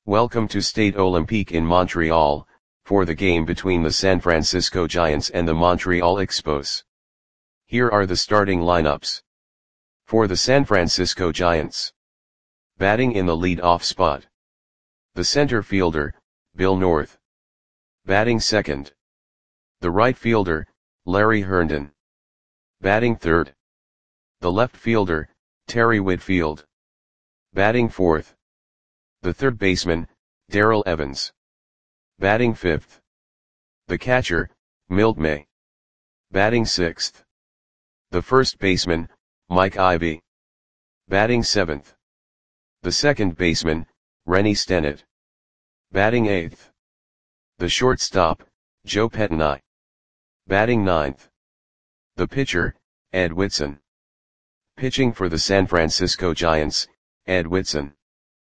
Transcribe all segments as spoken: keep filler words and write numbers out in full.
Welcome to Stade Olympique in Montreal, for the game between the San Francisco Giants and the Montreal Expos. Here are the starting lineups. For the San Francisco Giants. Batting in the lead-off spot. The center fielder, Bill North. Batting second. The right fielder, Larry Herndon. Batting third. The left fielder, Terry Whitfield. Batting fourth. The third baseman, Darrell Evans. Batting fifth. The catcher, Milt May. Batting sixth. The first baseman, Mike Ivey. Batting seventh. The second baseman, Rennie Stennett. Batting eighth. The shortstop, Joe Pettenay. Batting ninth. The pitcher, Ed Whitson. Pitching for the San Francisco Giants, Ed Whitson.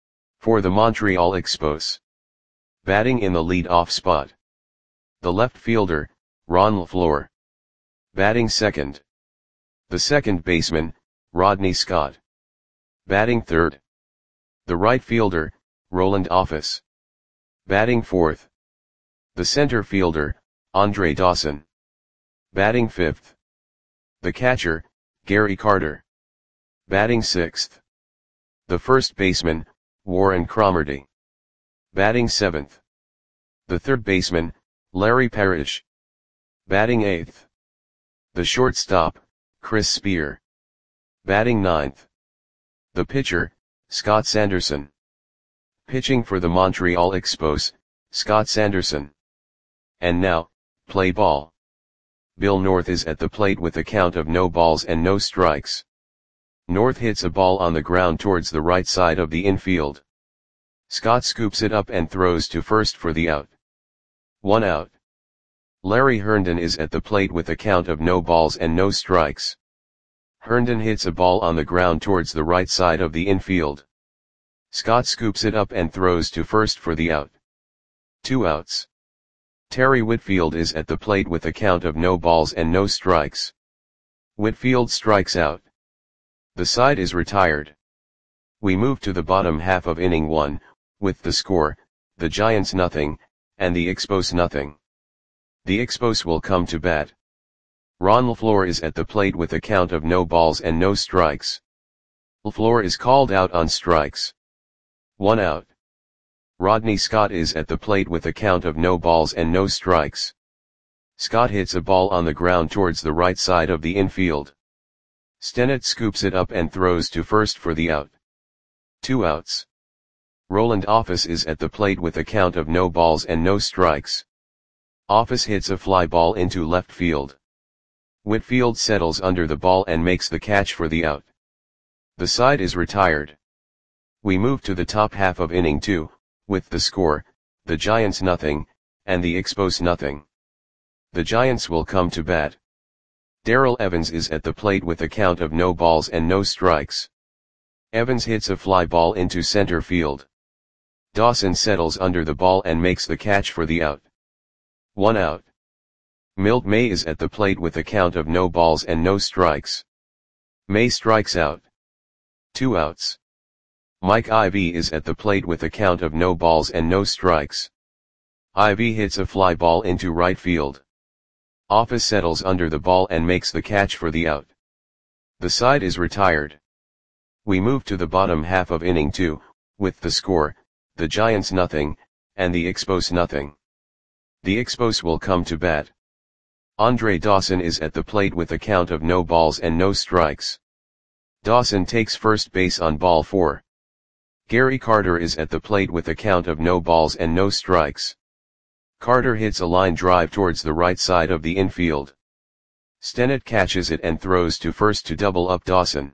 For the Montreal Expos. Batting in the lead-off spot. The left fielder, Ron LaFleur. Batting second. The second baseman, Rodney Scott. Batting third. The right fielder, Roland Office. Batting fourth. The center fielder, Andre Dawson. Batting fifth. The catcher, Gary Carter. Batting sixth. The first baseman, Warren Cromartie. Batting seventh. The third baseman, Larry Parrish. Batting eighth. The shortstop, Chris Spear. Batting ninth. The pitcher, Scott Sanderson. Pitching for the Montreal Expos, Scott Sanderson. And now, play ball. Bill North is at the plate with a count of no balls and no strikes. North hits a ball on the ground towards the right side of the infield. Scott scoops it up and throws to first for the out. One out. Larry Herndon is at the plate with a count of no balls and no strikes. Herndon hits a ball on the ground towards the right side of the infield. Scott scoops it up and throws to first for the out. Two outs. Terry Whitfield is at the plate with a count of no balls and no strikes. Whitfield strikes out. The side is retired. We move to the bottom half of inning one, with the score, the Giants nothing, and the Expos nothing. The Expos will come to bat. Ron LaFleur is at the plate with a count of no balls and no strikes. LaFleur is called out on strikes. One out. Rodney Scott is at the plate with a count of no balls and no strikes. Scott hits a ball on the ground towards the right side of the infield. Stennett scoops it up and throws to first for the out. Two outs. Roland Office is at the plate with a count of no balls and no strikes. Office hits a fly ball into left field. Whitfield settles under the ball and makes the catch for the out. The side is retired. We move to the top half of inning two, with the score, the Giants nothing, and the Expos nothing. The Giants will come to bat. Darrell Evans is at the plate with a count of no balls and no strikes. Evans hits a fly ball into center field. Dawson settles under the ball and makes the catch for the out. One out. Milt May is at the plate with a count of no balls and no strikes. May strikes out. Two outs. Mike Ivey is at the plate with a count of no balls and no strikes. Ivey hits a fly ball into right field. Office settles under the ball and makes the catch for the out. The side is retired. We move to the bottom half of inning two, with the score, the Giants nothing, and the Expos nothing. The Expos will come to bat. Andre Dawson is at the plate with a count of no balls and no strikes. Dawson takes first base on ball four. Gary Carter is at the plate with a count of no balls and no strikes. Carter hits a line drive towards the right side of the infield. Stennett catches it and throws to first to double up Dawson.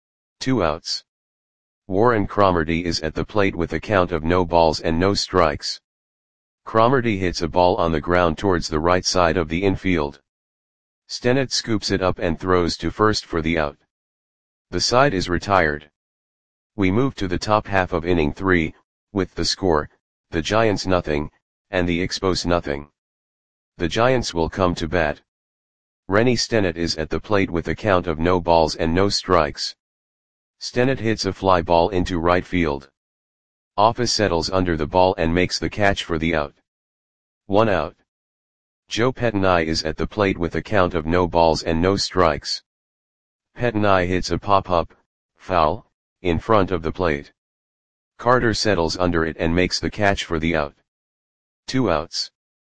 Two outs. Warren Cromartie is at the plate with a count of no balls and no strikes. Cromartie hits a ball on the ground towards the right side of the infield. Stennett scoops it up and throws to first for the out. The side is retired. We move to the top half of inning three, with the score, the Giants nothing, and the Expos nothing. The Giants will come to bat. Rennie Stennett is at the plate with a count of no balls and no strikes. Stennett hits a fly ball into right field. Office settles under the ball and makes the catch for the out. One out. Joe Pettenai is at the plate with a count of no balls and no strikes. Pettenai hits a pop-up, foul, in front of the plate. Carter settles under it and makes the catch for the out. Two outs.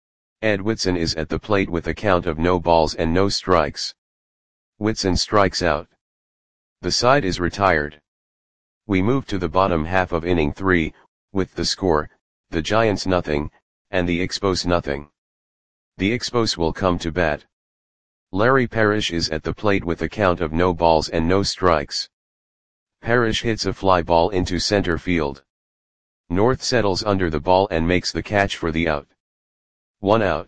Ed Whitson is at the plate with a count of no balls and no strikes. Whitson strikes out. The side is retired. We move to the bottom half of inning three, with the score, the Giants nothing, and the Expos nothing. The Expos will come to bat. Larry Parrish is at the plate with a count of no balls and no strikes. Parrish hits a fly ball into center field. North settles under the ball and makes the catch for the out. One out.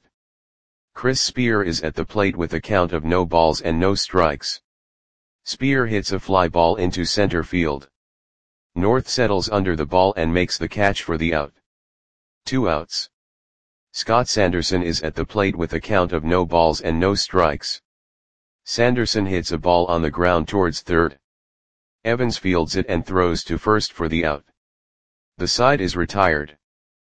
Chris Spear is at the plate with a count of no balls and no strikes. Spear hits a fly ball into center field. North settles under the ball and makes the catch for the out. Two outs. Scott Sanderson is at the plate with a count of no balls and no strikes. Sanderson hits a ball on the ground towards third. Evans fields it and throws to first for the out. The side is retired.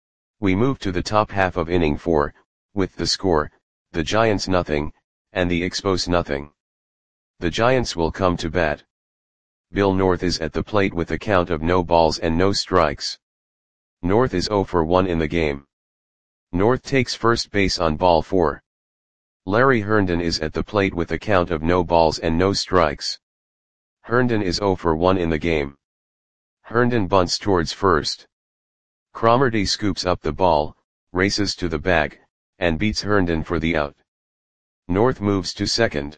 We move to the top half of inning four, with the score, the Giants nothing, and the Expos nothing. The Giants will come to bat. Bill North is at the plate with a count of no balls and no strikes. North is oh for one in the game. North takes first base on ball four. Larry Herndon is at the plate with a count of no balls and no strikes. Herndon is oh for one in the game. Herndon bunts towards first. Cromartie scoops up the ball, races to the bag, and beats Herndon for the out. North moves to second.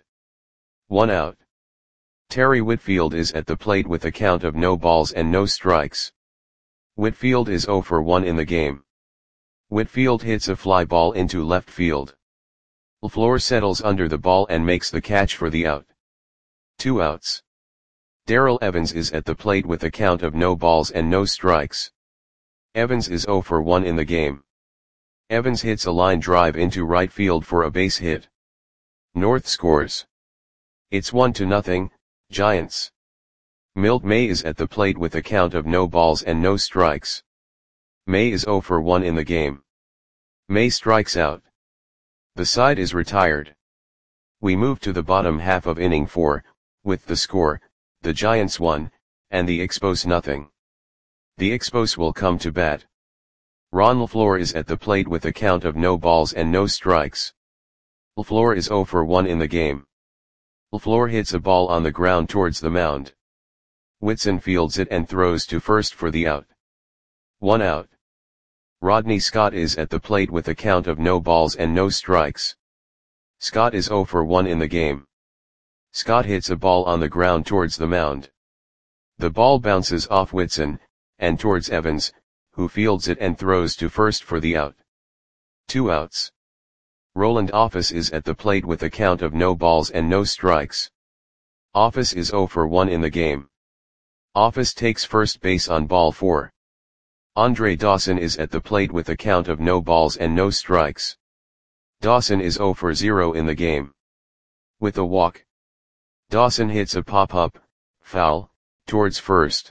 One out. Terry Whitfield is at the plate with a count of no balls and no strikes. Whitfield is oh for one in the game. Whitfield hits a fly ball into left field. LaFleur settles under the ball and makes the catch for the out. Two outs. Darrell Evans is at the plate with a count of no balls and no strikes. Evans is oh for one in the game. Evans hits a line drive into right field for a base hit. North scores. It's one to nothing, Giants. Milt May is at the plate with a count of no balls and no strikes. May is oh for one in the game. May strikes out. The side is retired. We move to the bottom half of inning four, with the score, the Giants one, and the Expos nothing. The Expos will come to bat. Ron LaFleur is at the plate with a count of no balls and no strikes. LaFleur is oh for one in the game. LaFleur hits a ball on the ground towards the mound. Whitson fields it and throws to first for the out. One out. Rodney Scott is at the plate with a count of no balls and no strikes. Scott is oh for one in the game. Scott hits a ball on the ground towards the mound. The ball bounces off Whitson, and towards Evans, who fields it and throws to first for the out. Two outs. Roland Office is at the plate with a count of no balls and no strikes. Office is oh for one in the game. Office takes first base on ball four. Andre Dawson is at the plate with a count of no balls and no strikes. Dawson is oh for zero in the game. With a walk, Dawson hits a pop-up, foul, towards first.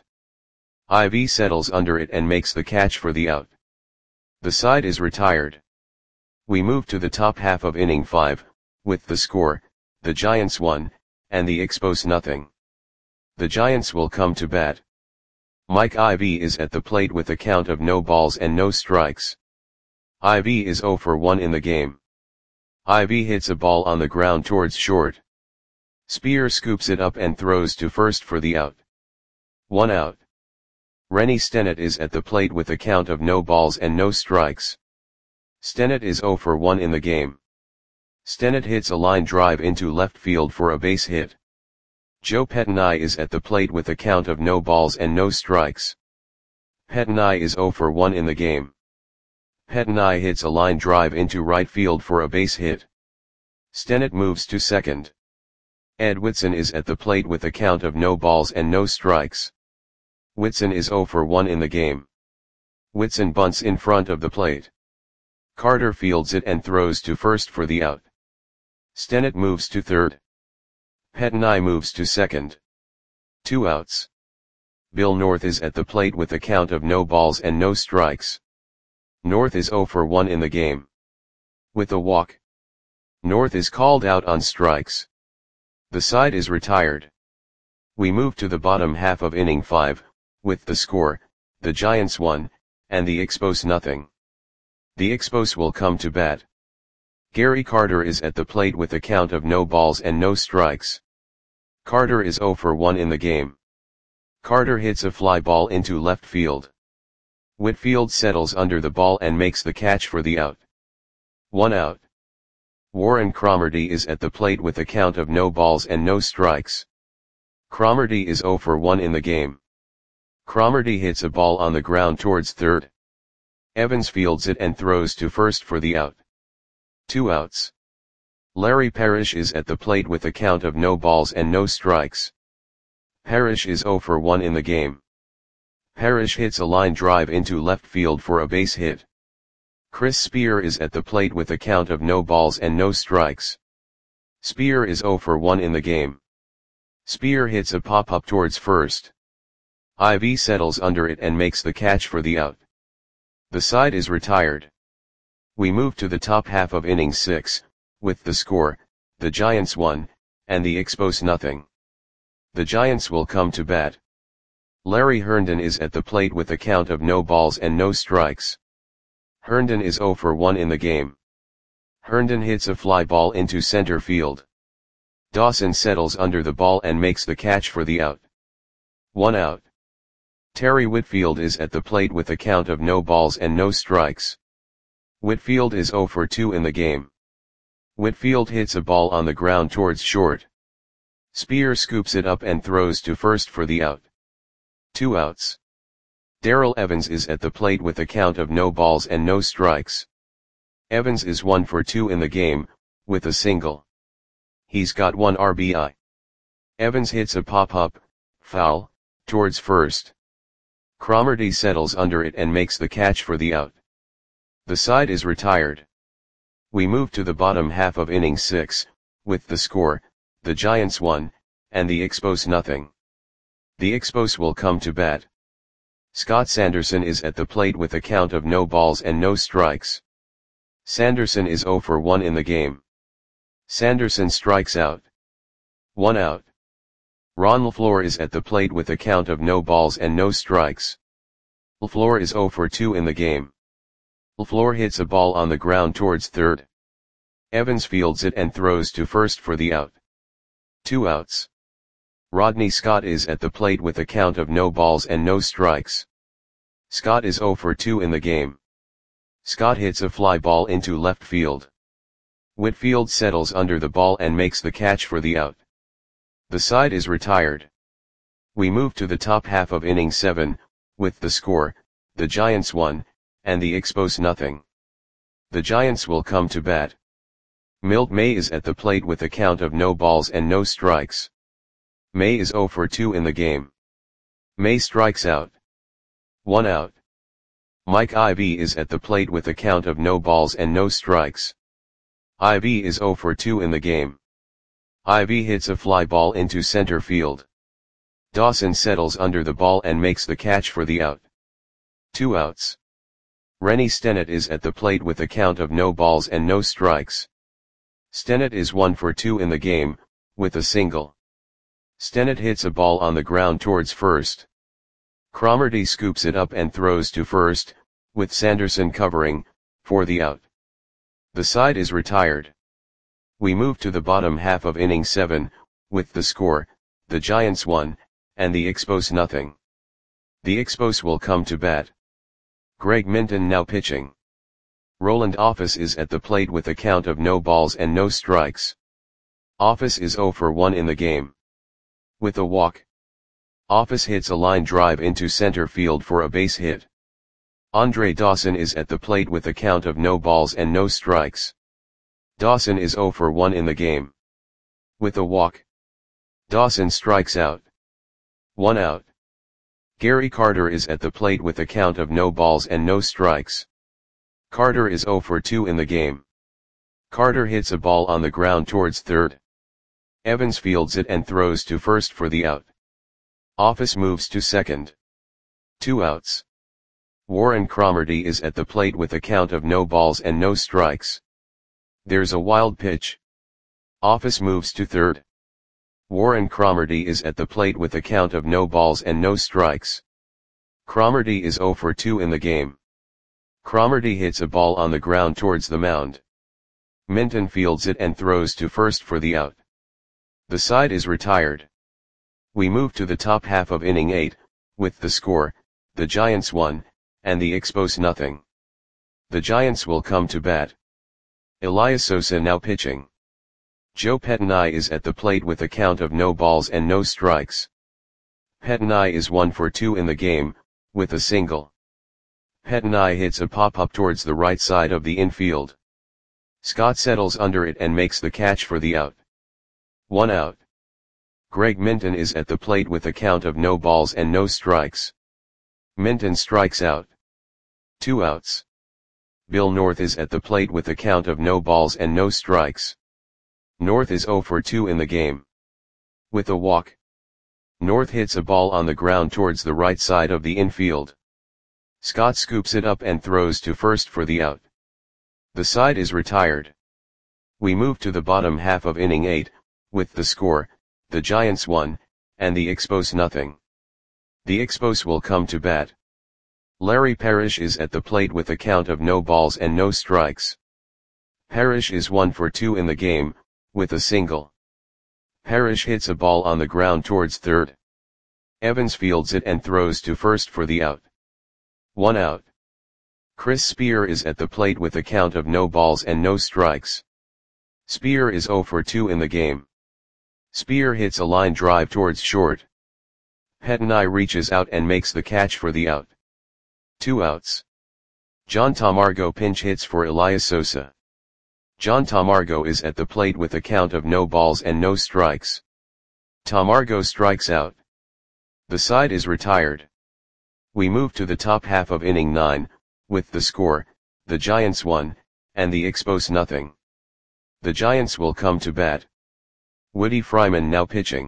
Ivy settles under it and makes the catch for the out. The side is retired. We move to the top half of inning five, with the score, the Giants one, and the Expos nothing. The Giants will come to bat. Mike Ivy is at the plate with a count of no balls and no strikes. Ivy is oh for one in the game. Ivy hits a ball on the ground towards short. Spear scoops it up and throws to first for the out. One out. Rennie Stennett is at the plate with a count of no balls and no strikes. Stennett is oh for one in the game. Stennett hits a line drive into left field for a base hit. Joe Pettenai is at the plate with a count of no balls and no strikes. Pettenai is oh for one in the game. Pettenai hits a line drive into right field for a base hit. Stennett moves to second. Ed Whitson is at the plate with a count of no balls and no strikes. Whitson is oh for one in the game. Whitson bunts in front of the plate. Carter fields it and throws to first for the out. Stennett moves to third. Pettenai moves to second. Two outs. Bill North is at the plate with a count of no balls and no strikes. North is zero for one in the game. With a walk, North is called out on strikes. The side is retired. We move to the bottom half of inning five, with the score, the Giants one, and the Expos nothing. The Expos will come to bat. Gary Carter is at the plate with a count of no balls and no strikes. Carter is zero for one in the game. Carter hits a fly ball into left field. Whitfield settles under the ball and makes the catch for the out. One out. Warren Cromartie is at the plate with a count of no balls and no strikes. Cromartie is zero for one in the game. Cromartie hits a ball on the ground towards third. Evans fields it and throws to first for the out. Two outs. Larry Parrish is at the plate with a count of no balls and no strikes. Parrish is zero for one in the game. Parrish hits a line drive into left field for a base hit. Chris Spear is at the plate with a count of no balls and no strikes. Spear is zero for one in the game. Spear hits a pop-up towards first. Ivy settles under it and makes the catch for the out. The side is retired. We move to the top half of inning six, with the score, the Giants one, and the Expos nothing. The Giants will come to bat. Larry Herndon is at the plate with a count of no balls and no strikes. Herndon is zero for one in the game. Herndon hits a fly ball into center field. Dawson settles under the ball and makes the catch for the out. One out. Terry Whitfield is at the plate with a count of no balls and no strikes. Whitfield is zero for two in the game. Whitfield hits a ball on the ground towards short. Spear scoops it up and throws to first for the out. Two outs. Darrell Evans is at the plate with a count of no balls and no strikes. Evans is one for two in the game, with a single. He's got one R B I. Evans hits a pop-up, foul, towards first. Cromartie settles under it and makes the catch for the out. The side is retired. We move to the bottom half of inning six, with the score, the Giants one, and the Expos nothing. The Expos will come to bat. Scott Sanderson is at the plate with a count of no balls and no strikes. Sanderson is zero for one in the game. Sanderson strikes out. One out. Ron LaFleur is at the plate with a count of no balls and no strikes. LaFleur is zero for two in the game. LaFleur hits a ball on the ground towards third. Evans fields it and throws to first for the out. Two outs. Rodney Scott is at the plate with a count of no balls and no strikes. Scott is zero for two in the game. Scott hits a fly ball into left field. Whitfield settles under the ball and makes the catch for the out. The side is retired. We move to the top half of inning seven, with the score, the Giants one, and the Expos nothing. The Giants will come to bat. Milt May is at the plate with a count of no balls and no strikes. May is zero for two in the game. May strikes out. One out. Mike Ivy is at the plate with a count of no balls and no strikes. Ivy is zero for two in the game. Ivy hits a fly ball into center field. Dawson settles under the ball and makes the catch for the out. Two outs. Rennie Stennett is at the plate with a count of no balls and no strikes. Stennett is one for two in the game, with a single. Stennett hits a ball on the ground towards first. Cromartie scoops it up and throws to first, with Sanderson covering, for the out. The side is retired. We move to the bottom half of inning seven, with the score, the Giants one, and the Expos nothing. The Expos will come to bat. Greg Minton now pitching. Roland Office is at the plate with a count of no balls and no strikes. Office is zero for one in the game. With a walk, Office hits a line drive into center field for a base hit. Andre Dawson is at the plate with a count of no balls and no strikes. Dawson is zero for one in the game. With a walk, Dawson strikes out. One out. Gary Carter is at the plate with a count of no balls and no strikes. Carter is zero for two in the game. Carter hits a ball on the ground towards third. Evans fields it and throws to first for the out. Office moves to second. Two outs. Warren Cromartie is at the plate with a count of no balls and no strikes. There's a wild pitch. Office moves to third. Warren Cromartie is at the plate with a count of no balls and no strikes. Cromartie is oh for two in the game. Cromartie hits a ball on the ground towards the mound. Minton fields it and throws to first for the out. The side is retired. We move to the top half of inning eight, with the score, the Giants won, and the Expos nothing. The Giants will come to bat. Elias Sosa now pitching. Joe Pettinai is at the plate with a count of no balls and no strikes. Pettinai is one for two in the game, with a single. Pettinai hits a pop-up towards the right side of the infield. Scott settles under it and makes the catch for the out. One out. Greg Minton is at the plate with a count of no balls and no strikes. Minton strikes out. Two outs. Bill North is at the plate with a count of no balls and no strikes. North is oh for two in the game. With a walk. North hits a ball on the ground towards the right side of the infield. Scott scoops it up and throws to first for the out. The side is retired. We move to the bottom half of inning eight, with the score, the Giants won, and the Expos nothing. The Expos will come to bat. Larry Parrish is at the plate with a count of no balls and no strikes. Parrish is one for two in the game, with a single. Parrish hits a ball on the ground towards third. Evans fields it and throws to first for the out. One out. Chris Spear is at the plate with a count of no balls and no strikes. Spear is oh for two in the game. Spear hits a line drive towards short. Pettinai reaches out and makes the catch for the out. Two outs. John Tamargo pinch hits for Elias Sosa. John Tamargo is at the plate with a count of no balls and no strikes. Tamargo strikes out. The side is retired. We move to the top half of inning nine, with the score, the Giants won, and the Expos nothing. The Giants will come to bat. Woody Fryman now pitching.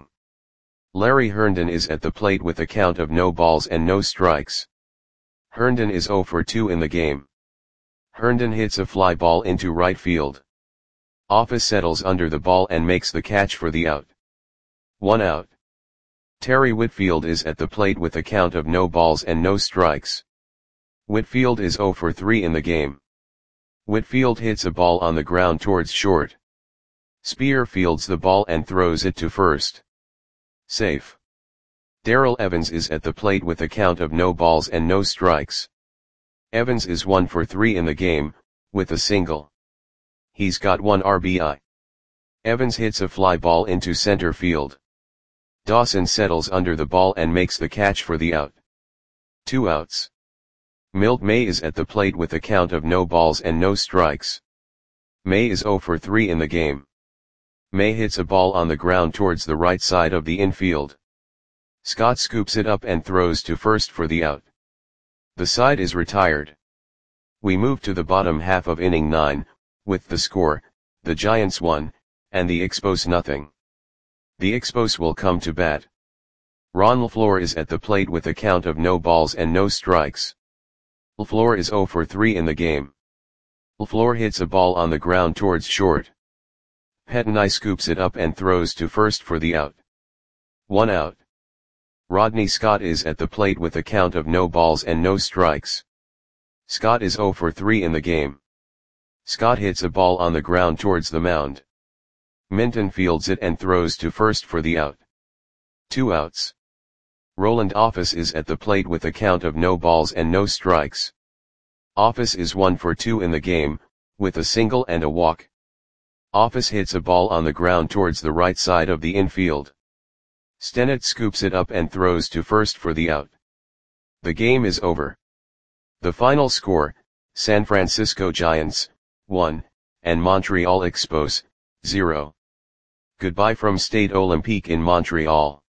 Larry Herndon is at the plate with a count of no balls and no strikes. Herndon is oh for two in the game. Herndon hits a fly ball into right field. Office settles under the ball and makes the catch for the out. One out. Terry Whitfield is at the plate with a count of no balls and no strikes. Whitfield is oh for three in the game. Whitfield hits a ball on the ground towards short. Spear fields the ball and throws it to first. Safe. Darrell Evans is at the plate with a count of no balls and no strikes. Evans is one for three in the game, with a single. He's got one R B I. Evans hits a fly ball into center field. Dawson settles under the ball and makes the catch for the out. Two outs. Milt May is at the plate with a count of no balls and no strikes. May is oh for three in the game. May hits a ball on the ground towards the right side of the infield. Scott scoops it up and throws to first for the out. The side is retired. We move to the bottom half of inning nine, with the score, the Giants won, and the Expos nothing. The Expos will come to bat. Ron LaFleur is at the plate with a count of no balls and no strikes. LaFleur is oh for three in the game. LaFleur hits a ball on the ground towards short. Pettinai scoops it up and throws to first for the out. One out. Rodney Scott is at the plate with a count of no balls and no strikes. Scott is oh for three in the game. Scott hits a ball on the ground towards the mound. Minton fields it and throws to first for the out. Two outs. Roland Office is at the plate with a count of no balls and no strikes. Office is one for two in the game, with a single and a walk. Office hits a ball on the ground towards the right side of the infield. Stennett scoops it up and throws to first for the out. The game is over. The final score, San Francisco Giants, one, and Montreal Expos, zero. Goodbye from Stade Olympique in Montreal.